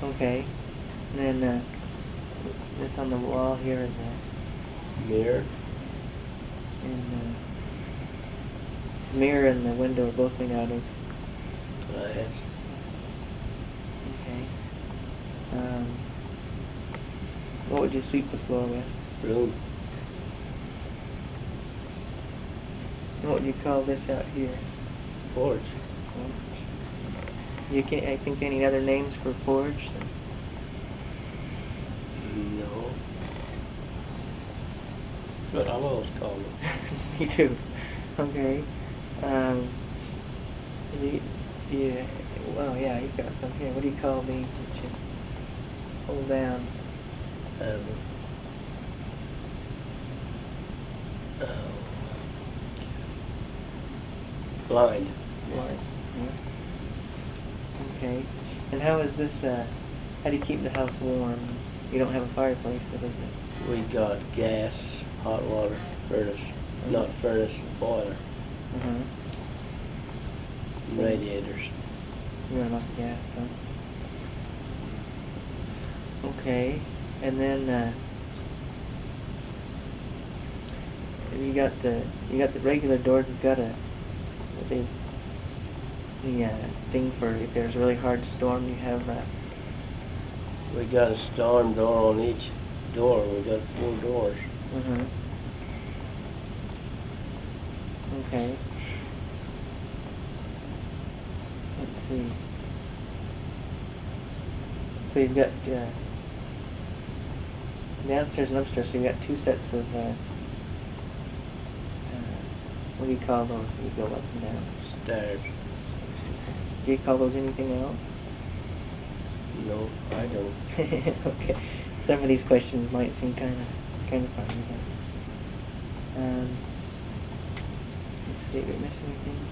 Okay. And then this on the wall here is a mirror. And the mirror and the window are both made out of Glass. Okay. What would you sweep the floor with? Broom. What would you call this out here? Porch. You can't. I think any other names for porch? No. That's what I've always called it. Me too. Okay. Yeah. Well, yeah. You got some here. What do you call these that you hold down? Blind. Blind. Yeah. Okay. And how is this? How do you keep the house warm? You don't have a fireplace, so does it? We got gas, hot water, furnace. Not furnace, boiler. Radiators. You run off gas, huh? Okay. And then you got the regular doors. You've got the thing for if there's a really hard storm. You have We got a storm door on each door. We got 4 doors. Okay. Let's see. So you've got downstairs and upstairs. So you've got 2 sets of what do you call those? You go up and down. Stairs. Do you call those anything else? No, I don't. Okay. Some of these questions might seem kind of funny. But, let's see. Did we miss anything?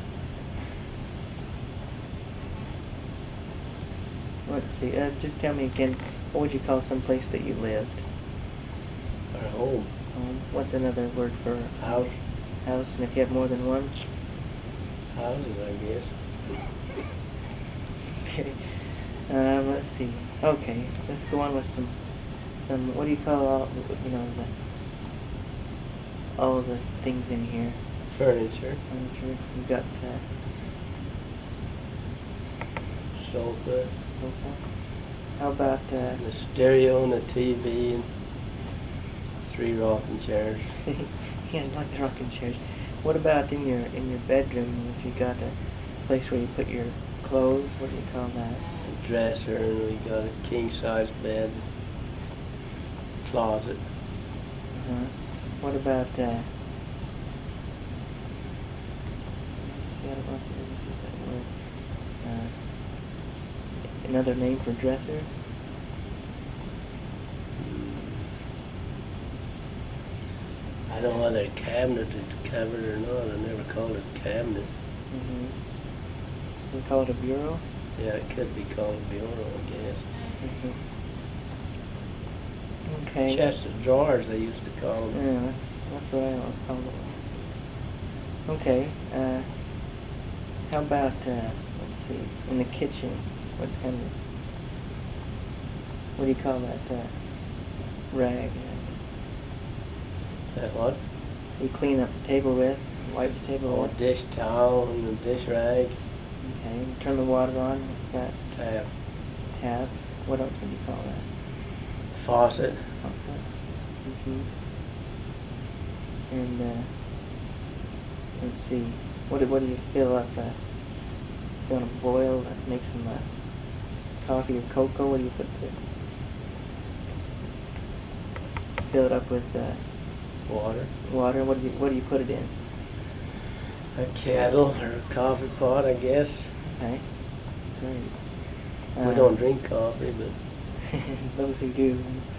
Let's see. Just tell me again. What would you call some place that you lived? Our home. What's another word for House. House, and if you have more than one? Houses, I guess. Okay. Let's see. Okay, let's go on with some. What do you call all the things in here? Furniture. Furniture. You've got Sofa. sofa. How about The stereo and the TV and 3 rocking chairs. Yeah, I like the rocking chairs. What about in your bedroom? If you got a place where you put your clothes, what do you call that? A dresser, and we got a king-size bed. Closet. What about let's see, I don't know if I use that word. Another name for dresser? I don't know whether a cabinet is covered or not. I never called it a cabinet. We call it a bureau? Yeah, it could be called a bureau, I guess. Okay. Chest of drawers, they used to call them. Yeah, that's what I always called it. Okay. How about let's see, in the kitchen? What do you call that rag? That what? You clean up the table with, wipe the table with. Dish towel and the dish rag. Okay. You turn the water on. What's that? Tap. Tap. What else would you call that? Faucet. Faucet. And let's see. What do you fill up? If you want to boil, make some coffee or cocoa. What do you put there? Fill it up with Water. water. What do you put it in? A kettle or a coffee pot, I guess. Okay. Great. We don't drink coffee, but those who do.